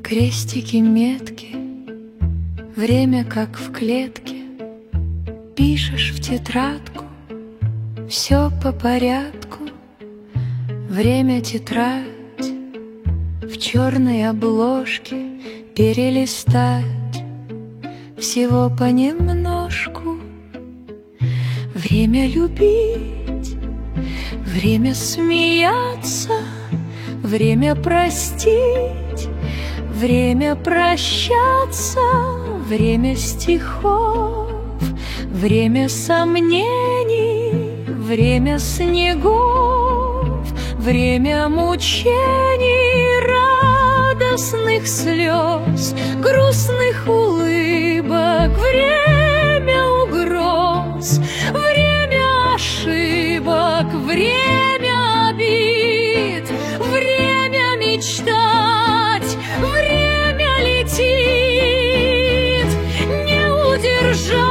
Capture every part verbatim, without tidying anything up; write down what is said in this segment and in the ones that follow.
Крестики, метки, время как в клетке. Пишешь в тетрадку, все по порядку. Время тетрадь в черной обложке перелистать всего понемножку. Время любить, время смеяться, время простить, время прощаться, время стихов, время сомнений, время снегов, время мучений, радостных слез, грустных улыбок, время угроз, время ошибок, время обид, время мечтать, время летит, не удержать.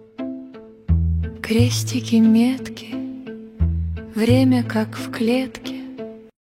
Крестики, метки, время как в клетке.